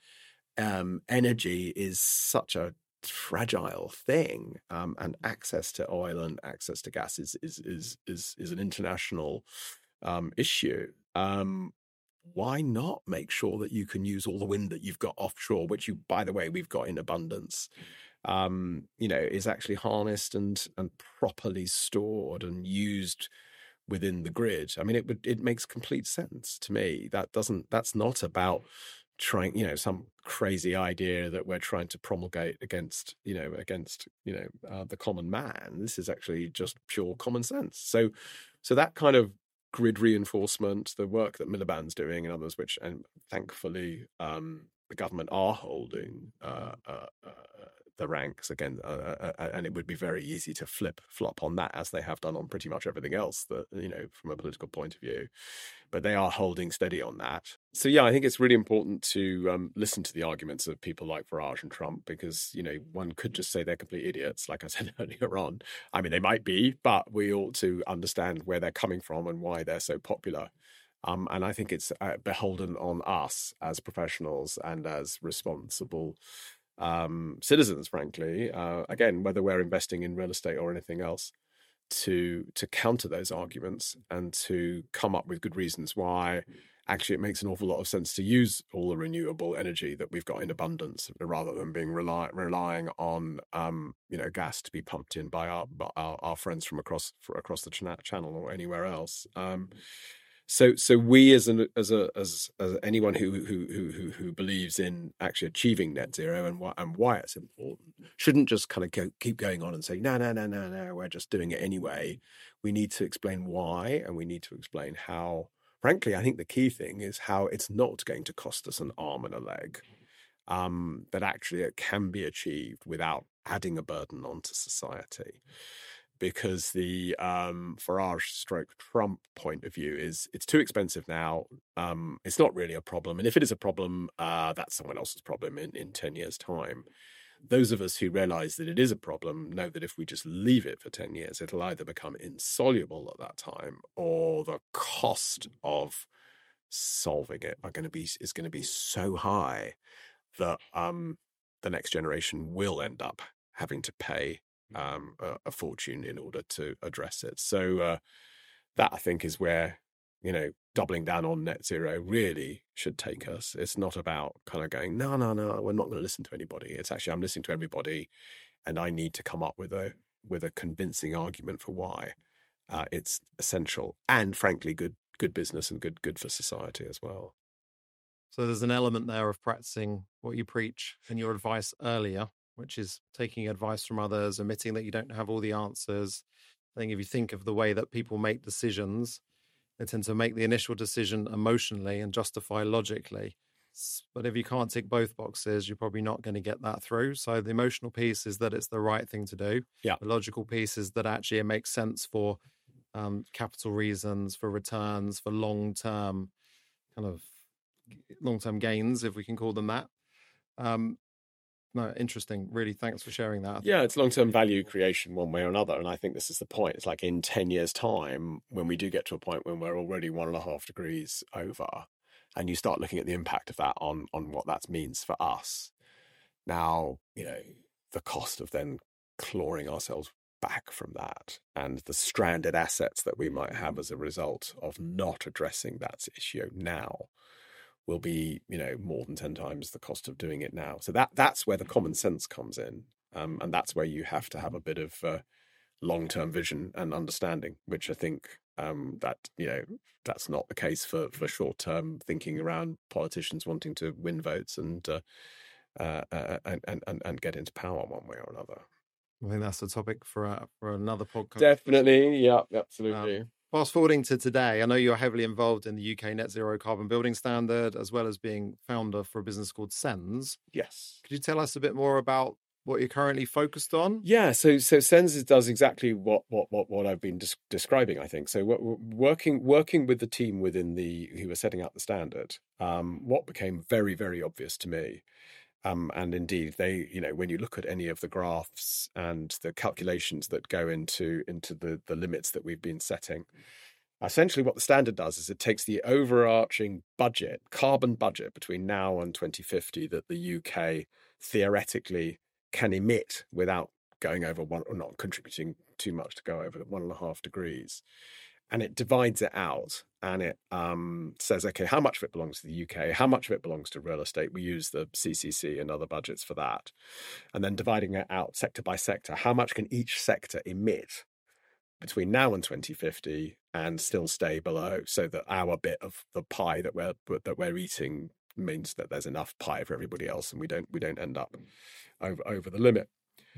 energy is such a fragile thing, and access to oil and access to gas is an international issue. Why not make sure that you can use all the wind that you've got offshore, which by the way, we've got in abundance, is actually harnessed and properly stored and used within the grid. I mean, it makes complete sense to me. That's not about trying, some crazy idea that we're trying to promulgate against the common man. This is actually just pure common sense. So that kind of grid reinforcement, the work that Miliband's doing and others, which, and thankfully the government are holding the ranks again, and it would be very easy to flop on that, as they have done on pretty much everything else that, from a political point of view. But they are holding steady on that. So yeah, I think it's really important to listen to the arguments of people like Farage and Trump, because one could just say they're complete idiots, like I said earlier on. I mean, they might be, but we ought to understand where they're coming from and why they're so popular. And I think it's beholden on us as professionals and as responsible citizens, frankly, again, whether we're investing in real estate or anything else, to counter those arguments and to come up with good reasons why actually it makes an awful lot of sense to use all the renewable energy that we've got in abundance rather than being relying on gas to be pumped in by our friends from across the channel or anywhere else. So we as anyone who believes in actually achieving net zero and why it's important shouldn't just kind of keep going on and say no, we're just doing it anyway. We need to explain why, and we need to explain how. Frankly, I think the key thing is how it's not going to cost us an arm and a leg. That actually it can be achieved without adding a burden onto society. Because the Farage/Trump point of view is it's too expensive now. It's not really a problem. And if it is a problem, that's someone else's problem in 10 years' time. Those of us who realize that it is a problem know that if we just leave it for 10 years, it'll either become insoluble at that time, or the cost of solving it is going to be so high that the next generation will end up having to pay a fortune in order to address it. So that, I think, is where doubling down on net zero really should take us. It's not about kind of going, no, we're not going to listen to anybody. It's actually, I'm listening to everybody, and I need to come up with a convincing argument for why it's essential and, frankly, good business and good for society as well. So there's an element there of practicing what you preach in your advice earlier, which is taking advice from others, admitting that you don't have all the answers. I think if you think of the way that people make decisions, they tend to make the initial decision emotionally and justify logically. But if you can't tick both boxes, you're probably not going to get that through. So the emotional piece is that it's the right thing to do. Yeah. The logical piece is that actually it makes sense for capital reasons, for returns, for long-term gains, if we can call them that. No, interesting. Really, thanks for sharing that. Yeah, it's long-term value creation one way or another. And I think this is the point. It's like in 10 years' time, when we do get to a point when we're already 1.5 degrees over, and you start looking at the impact of that on what that means for us. Now, the cost of then clawing ourselves back from that and the stranded assets that we might have as a result of not addressing that issue now will be, more than 10 times the cost of doing it now. So that's where the common sense comes in. And that's where you have to have a bit of long-term vision and understanding, which I think that's not the case for short-term thinking around politicians wanting to win votes and get into power one way or another. I think that's the topic for another podcast. Definitely. Yeah, absolutely. Fast forwarding to today, I know you're heavily involved in the UK Net Zero Carbon Building Standard, as well as being founder for a business called Sens. Yes. Could you tell us a bit more about what you're currently focused on? Yeah, so Sens does exactly what I've been describing, I think. So working with the team who were setting up the standard, what became very, very obvious to me. And indeed, they, when you look at any of the graphs and the calculations that go into the limits that we've been setting, essentially what the standard does is it takes the overarching carbon budget between now and 2050 that the UK theoretically can emit without going over one or not contributing too much to go over the 1.5 degrees. And it divides it out and it says, okay, how much of it belongs to the UK? How much of it belongs to real estate? We use the CCC and other budgets for that. And then dividing it out sector by sector. How much can each sector emit between now and 2050 and still stay below, so that our bit of the pie that we're eating means that there's enough pie for everybody else and we don't end up over the limit.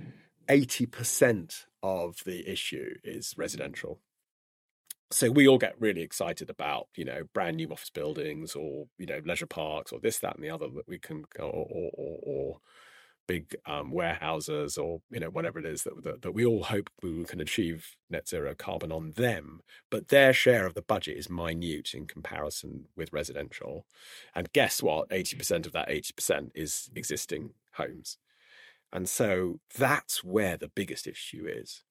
80% of the issue is residential. So we all get really excited about, brand new office buildings or, leisure parks or this, that, and the other that we can, or big warehouses or, whatever it is that we all hope we can achieve net zero carbon on them. But their share of the budget is minute in comparison with residential. And guess what? 80% of that 80% is existing homes. And so that's where the biggest issue is.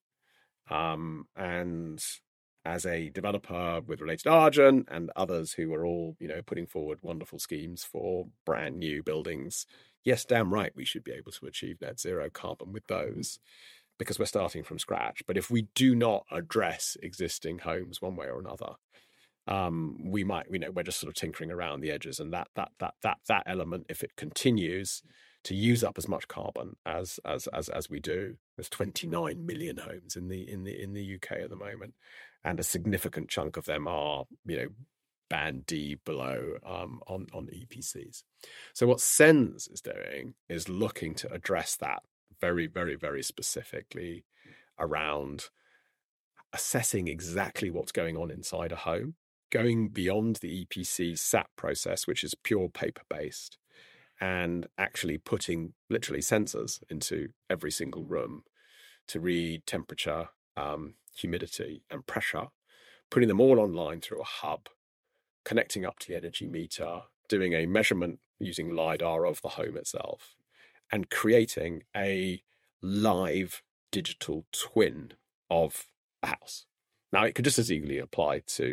And as a developer with Related Argent and others who are all, putting forward wonderful schemes for brand new buildings, yes, damn right, we should be able to achieve net zero carbon with those. because we're starting from scratch. But if we do not address existing homes one way or another, we might, we're just sort of tinkering around the edges, and that element, if it continues to use up as much carbon as we do. There's 29 million homes in the UK at the moment, and a significant chunk of them are, band D below on EPCs. So what SENS is doing is looking to address that very, very, very specifically around assessing exactly what's going on inside a home, going beyond the EPC SAP process, which is pure paper-based, and actually putting literally sensors into every single room to read temperature, humidity, and pressure, putting them all online through a hub, connecting up to the energy meter, doing a measurement using LiDAR of the home itself, and creating a live digital twin of a house. Now, it could just as easily apply to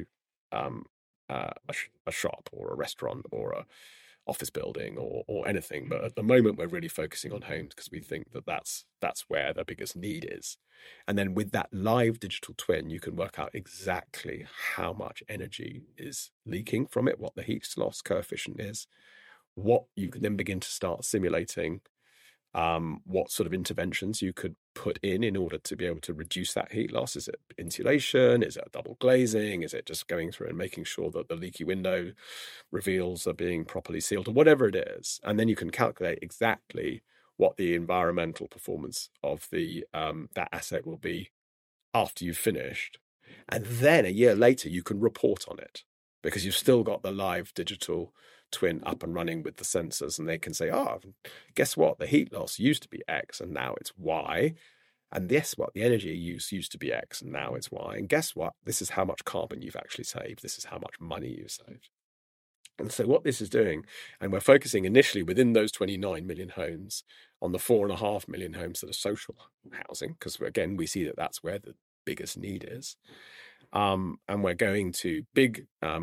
a shop or a restaurant or a office building or anything, but at the moment we're really focusing on homes because we think that that's where the biggest need is. And then with that live digital twin, you can work out exactly how much energy is leaking from it, what the heat loss coefficient is, what you can then begin to start simulating, what sort of interventions you could put in order to be able to reduce that heat loss. Is it insulation? Is it a double glazing? Is it just going through and making sure that the leaky window reveals are being properly sealed, or whatever it is? And then you can calculate exactly what the environmental performance of the that asset will be after you've finished. And then a year later, you can report on it because you've still got the live digital twin up and running with the sensors, and they can say, guess what? The heat loss used to be X and now it's Y. And guess what? The energy use used to be X and now it's Y. And guess what? This is how much carbon you've actually saved. This is how much money you've saved. And so what this is doing, and we're focusing initially within those 29 million homes on the 4.5 million homes that are social housing, because again, we see that that's where the biggest need is. And we're going to big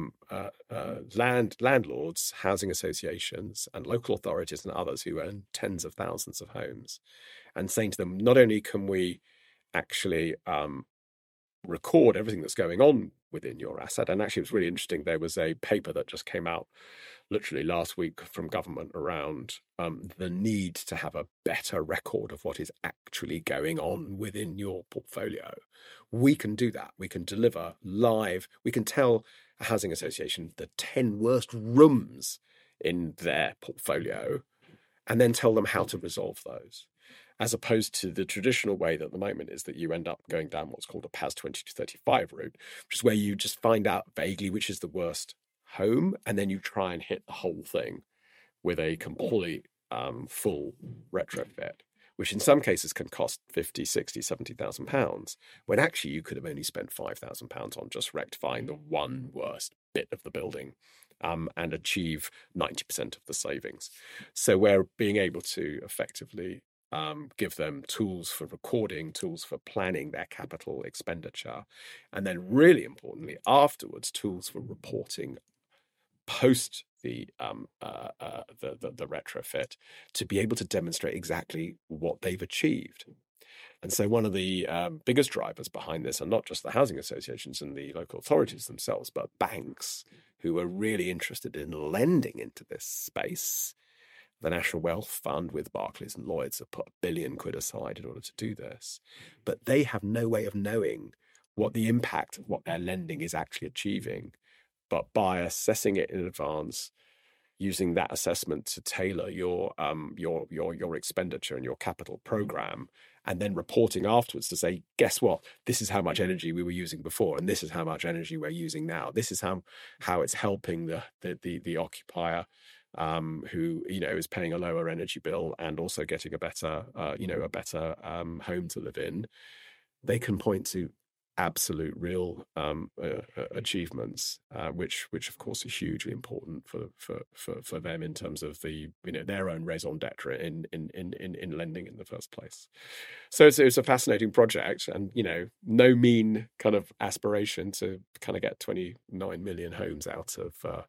landlords, housing associations, and local authorities and others who own tens of thousands of homes, and saying to them, not only can we actually record everything that's going on within your asset, and actually it was really interesting, there was a paper that just came out literally last week from government around the need to have a better record of what is actually going on within your portfolio. We can do that. We can deliver live. We can tell a housing association the 10 worst rooms in their portfolio and then tell them how to resolve those, as opposed to the traditional way that at the moment is that you end up going down what's called a PAS 20 to 35 route, which is where you just find out vaguely which is the worst home, and then you try and hit the whole thing with a complete full retrofit, which in some cases can cost 50, 60, 70,000 pounds, when actually you could have only spent 5,000 pounds on just rectifying the one worst bit of the building and achieve 90% of the savings. So we're being able to effectively give them tools for recording, tools for planning their capital expenditure, and then really importantly afterwards, tools for reporting post the retrofit to be able to demonstrate exactly what they've achieved. And so one of the biggest drivers behind this are not just the housing associations and the local authorities themselves, but banks who are really interested in lending into this space. The National Wealth Fund with Barclays and Lloyds have put £1 billion aside in order to do this. But they have no way of knowing what the impact of what their lending is actually achieving. But by assessing it in advance, using that assessment to tailor your expenditure and your capital program, and then reporting afterwards to say, guess what? This is how much energy we were using before, and this is how much energy we're using now. This is how it's helping the occupier who is paying a lower energy bill and also getting a better home to live in. They can point to absolute real achievements, which of course are hugely important for them in terms of the their own raison d'etre in lending in the first place. So it's a fascinating project, and no mean kind of aspiration to kind of get 29 million homes out of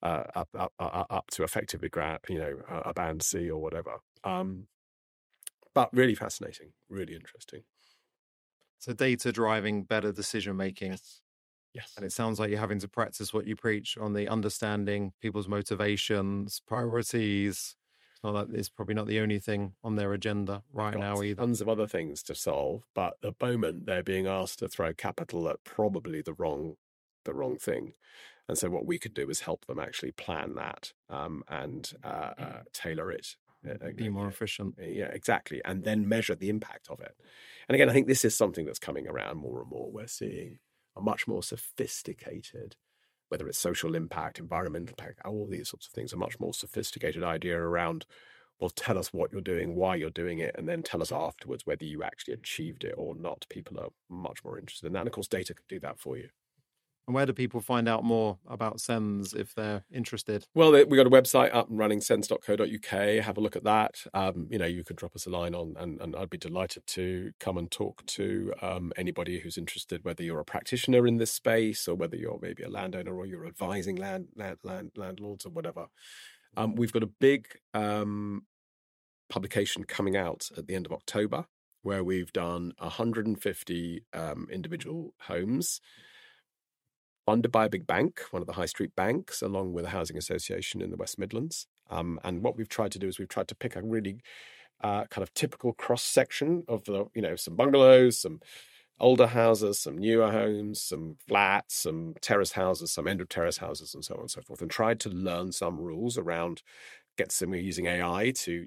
up to effectively a band C or whatever. but really fascinating, really interesting. So data driving better decision making. Yes. And it sounds like you're having to practice what you preach on the understanding people's motivations, priorities. So that is probably not the only thing on their agenda right now either. Tons of other things to solve, but at the moment they're being asked to throw capital at probably the wrong thing. And so what we could do is help them actually plan that and tailor it. Be more efficient. Yeah, exactly. And then measure the impact of it. And again, I think this is something that's coming around more and more. We're seeing a much more sophisticated, whether it's social impact, environmental impact, all these sorts of things, a much more sophisticated idea around, well, tell us what you're doing, why you're doing it, and then tell us afterwards whether you actually achieved it or not. People are much more interested in that. And of course, data can do that for you. And where do people find out more about Sens if they're interested? Well, we got a website up and running, sens.co.uk. Have a look at that. You could drop us a line on, and I'd be delighted to come and talk to anybody who's interested, whether you're a practitioner in this space or whether you're maybe a landowner or you're advising landlords or whatever. We've got a big publication coming out at the end of October where we've done 150 individual homes funded by a big bank, one of the high street banks, along with a housing association in the West Midlands. And what we've tried to do is we've tried to pick a really kind of typical cross-section of some bungalows, some older houses, some newer homes, some flats, some terrace houses, some end of terrace houses, and so on and so forth, and tried to learn some rules around. We're using AI to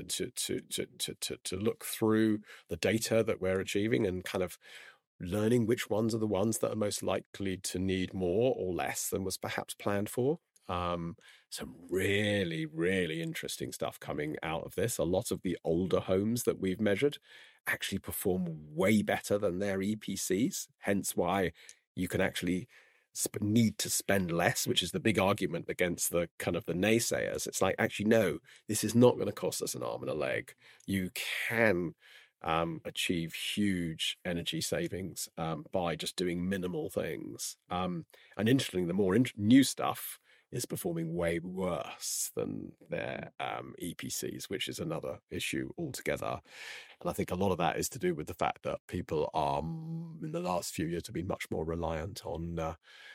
look through the data that we're achieving and kind of learning which ones are the ones that are most likely to need more or less than was perhaps planned for. Some really, really interesting stuff coming out of this. A lot of the older homes that we've measured actually perform way better than their EPCs, hence why you can actually need to spend less, which is the big argument against the kind of the naysayers. It's like, actually, no, this is not going to cost us an arm and a leg. You can achieve huge energy savings by just doing minimal things. And interestingly, the more new stuff is performing way worse than their EPCs, which is another issue altogether. And I think a lot of that is to do with the fact that people are, in the last few years, have been much more reliant on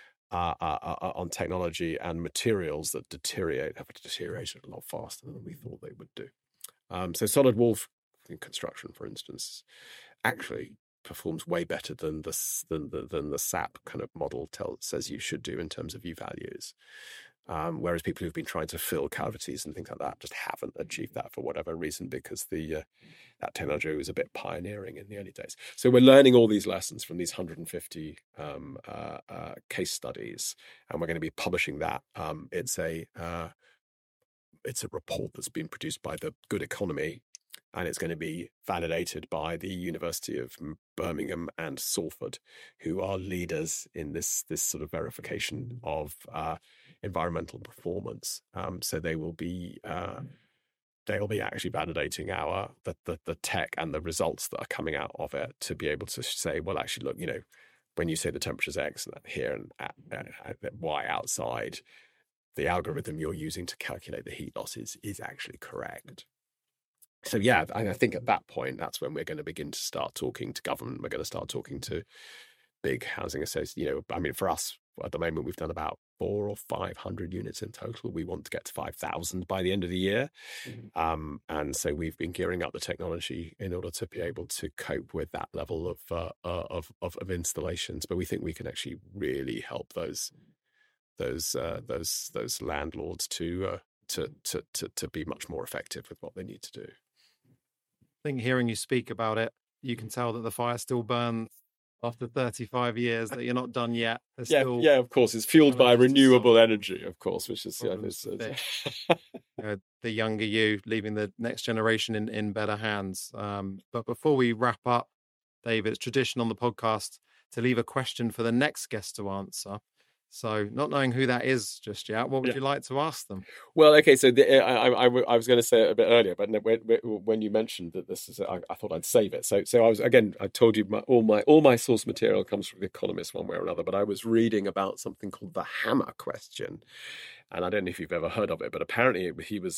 technology and materials that have deteriorated a lot faster than we thought they would do. So solid wall in construction, for instance, actually performs way better than the SAP kind of model says you should do in terms of U values. Whereas people who've been trying to fill cavities and things like that just haven't achieved that for whatever reason, because that technology was a bit pioneering in the early days. So we're learning all these lessons from these 150 case studies, and we're going to be publishing that. It's a report that's been produced by the Good Economy, and it's going to be validated by the University of Birmingham and Salford, who are leaders in this sort of verification of environmental performance. So they will be actually validating the tech and the results that are coming out of it to be able to say, well, actually, look, when you say the temperature's X here and at Y outside, the algorithm you're using to calculate the heat losses is actually correct. So, yeah, I think at that point, that's when we're going to begin to start talking to government. We're going to start talking to big housing associations. For us, at the moment, we've done about 400 or 500 units in total. We want to get to 5,000 by the end of the year. Mm-hmm. And so we've been gearing up the technology in order to be able to cope with that level of installations. But we think we can actually really help those landlords to be much more effective with what they need to do. I think hearing you speak about it, you can tell that the fire still burns after 35 years, that you're not done yet. Yeah, of course. It's fueled by renewable energy, of course, which is the younger you, leaving the next generation in better hands. But before we wrap up, David, it's tradition on the podcast to leave a question for the next guest to answer. So not knowing who that is just yet, what would you like to ask them? Well, okay, so I was going to say it a bit earlier, but when you mentioned that this is, I thought I'd save it. So I told you all my source material comes from The Economist one way or another, but I was reading about something called the Hammer question, and I don't know if you've ever heard of it, but apparently he was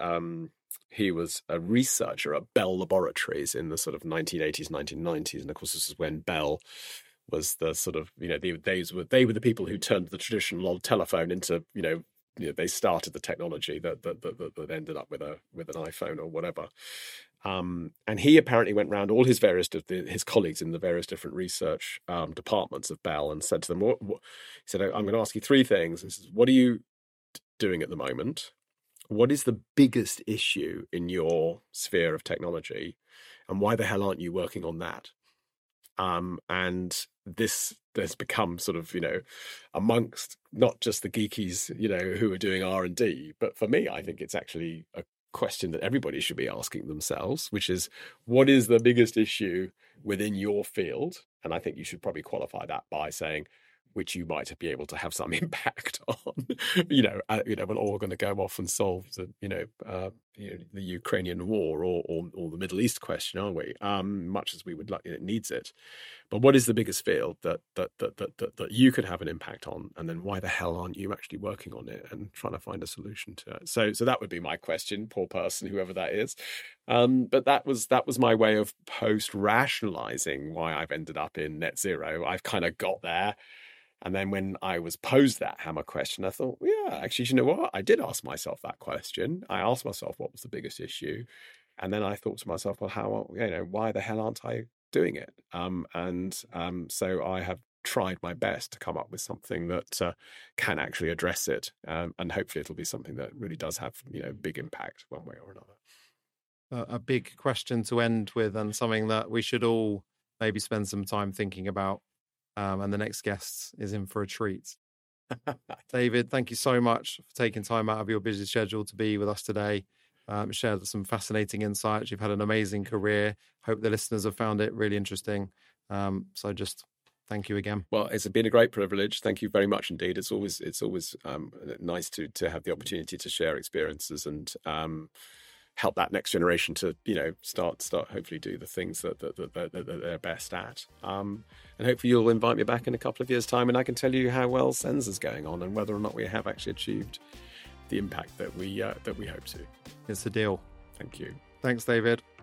a researcher at Bell Laboratories in the sort of 1980s, 1990s, and of course this is when Bell was the sort of, they were the people who turned the traditional old telephone into, they started the technology that ended up with an iPhone or whatever. And he apparently went around all his colleagues in the various different research departments of Bell and said to them, he said, I'm going to ask you three things. He says, what are you doing at the moment? What is the biggest issue in your sphere of technology? And why the hell aren't you working on that? And this has become sort of, amongst not just the geekies, who are doing R&D, but for me, I think it's actually a question that everybody should be asking themselves, which is, what is the biggest issue within your field? And I think you should probably qualify that by saying, which you might be able to have some impact on, we're all going to go off and solve the Ukrainian war or the Middle East question, aren't we? Much as we would like, it needs it. But what is the biggest field that you could have an impact on? And then why the hell aren't you actually working on it and trying to find a solution to it? So that would be my question, poor person, whoever that is. But that was my way of post-rationalizing why I've ended up in net zero. I've kind of got there. And then when I was posed that Hammer question, I thought, yeah, actually, you know what? I did ask myself that question. I asked myself what was the biggest issue. And then I thought to myself, well, why the hell aren't I doing it? So I have tried my best to come up with something that can actually address it. And hopefully it'll be something that really does have, big impact one way or another. A big question to end with, and something that we should all maybe spend some time thinking about. And the next guest is in for a treat. David, thank you so much for taking time out of your busy schedule to be with us today. Shared some fascinating insights. You've had an amazing career. Hope the listeners have found it really interesting. So just thank you again. Well, it's been a great privilege. Thank you very much indeed. It's always nice to have the opportunity to share experiences and help that next generation to start hopefully do the things that they're best at, and hopefully you'll invite me back in a couple of years' time and I can tell you how well Sens is going on and whether or not we have actually achieved the impact that we hope to. It's a deal. Thank you. Thanks, David.